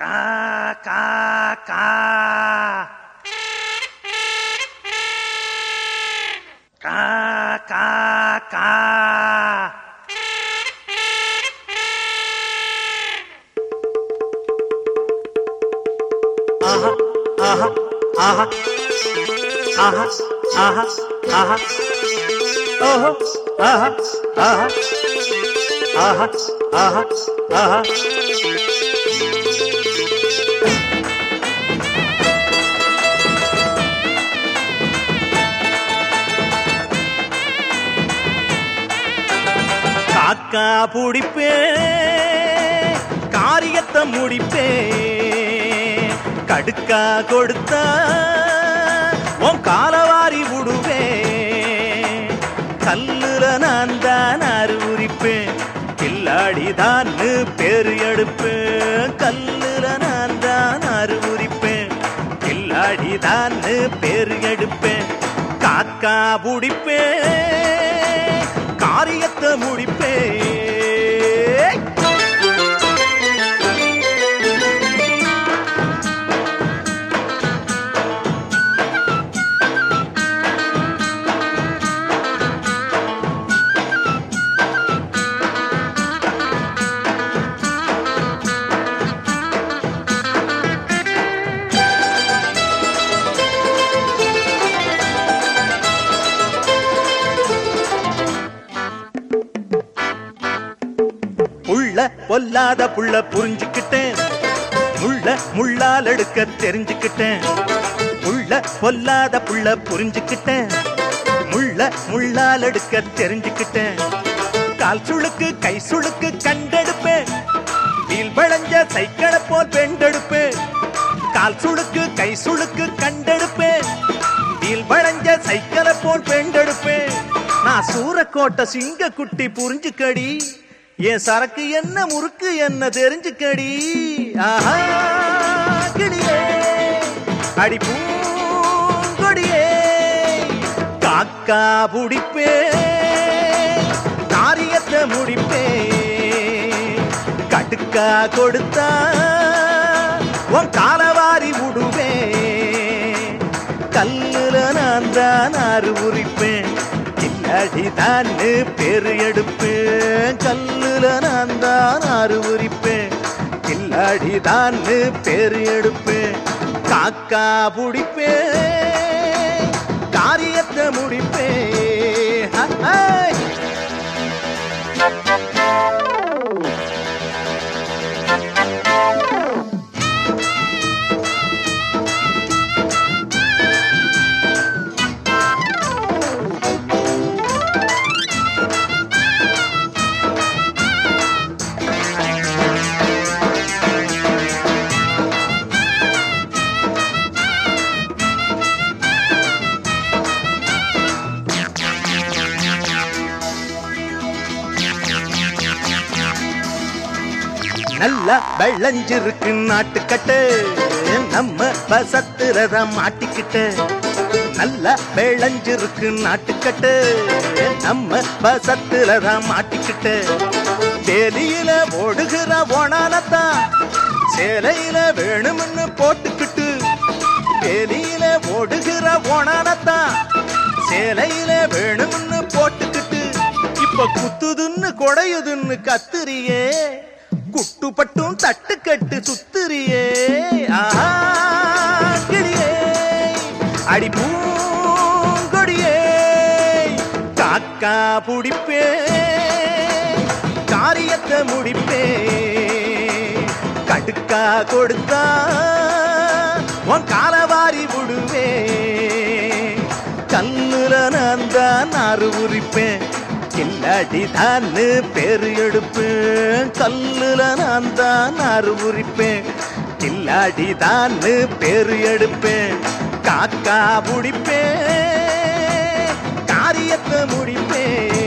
கா கா கா கா கா கா ஆஹா ஆஹா ஆஹா ஆஹா ஆஹா ஆஹா ஓஹோ ஆஹா ஆஹா ஆஹா ஆஹா ஆஹா காக்கா புடிப்பே காரியத்தை முடிப்பே கடுக்கா கொடுத்தா உன் காலவாரி விடுவே கல்லுல நான் தான் அறிவுரிப்பேன் கில்லாடிதான் பேரு எடுப்பேன் கல்லுல நான் தான் அறிவுரிப்பேன் கில்லாடிதான் பேரு எடுப்பேன் காக்கா புடிப்பேன் காரியத்தை முடிப்பே பொல்லாத புள்ள புரிஞ்சுக்கிட்டேன் முள்ளால் எடுக்க தெரிஞ்சுக்கிட்டேன் பொல்லாத புள்ள புரிஞ்சுக்கிட்டேன் முள்ளால் எடுக்க தெரிஞ்சுக்கிட்டேன் கால் சுளுக்கு கை சுளுக்கு கண்டெடுப்பேன் வீல் வளைஞ்ச சைக்கிளை போல் பெண்டெடுப்பேன் கால் சுளுக்கு கை சுளுக்கு கண்டெடுப்பேன் வீல் வளைஞ்ச சைக்கிளை போல் பெண்டெடுப்பேன் நான் சூரக்கோட்டை சிங்க குட்டி புரிஞ்சுக்கடி என் சரக்கு என்ன முறுக்கு என்ன தெரிஞ்சுக்கடி ஆஹா கிளியே அடி பூங்கொடியே காக்கா புடிப்பே காரியத்தை முடிப்பே கடுக்கா கொடுத்தா உன் காலவாரி விடுவே கல்லுல நான் தான் அறிவுரிப்பேன் கில்லாடிதான் பேரு எடுப்பேன் கல்லுல நான் தான் அறிவுரிப்பேன் கில்லாடிதான் பேரு எடுப்பேன் காக்கா புடிப்பேன் காரியத்தை முடிப்பேன் நல்லா வெள்ளஞ்சிருக்கு நாட்டுக்கட்டு நம்ம பசத்துறத மாட்டிக்கிட்டு நல்லா வெள்ளஞ்சிருக்கு நாட்டுக்கட்டு நம்ம பசத்துறத மாட்டிக்கிட்டு வேலியில ஓடுகிற ஓனானத்தான் சேலையில வேணும்னு போட்டுக்கிட்டு வேலியில ஓடுகிற ஓனானத்தான் சேலையில வேணும்னு போட்டுக்கிட்டு இப்ப குத்துதுன்னு கொடையுதுன்னு கத்துறியே குட்டுப்பட்டும் தட்டு கட்டு சுத்துறியே ஆஹா கிளியே அடி பூங்கொடியே காக்கா புடிப்பே காரியத்தை முடிப்பே கடுக்கா கொடுத்தா உன் காலவாரி விடுவே கல்லுல நான் தான் அறிவுரிப்பேன் கில்லாடிதான் பேரு எடுப்பேன் கல்லுல நான் தான் அறிவுரிப்பேன் கில்லாடிதான் பேரு எடுப்பேன் காக்கா புடிப்பேன் காரியத்தை முடிப்பேன்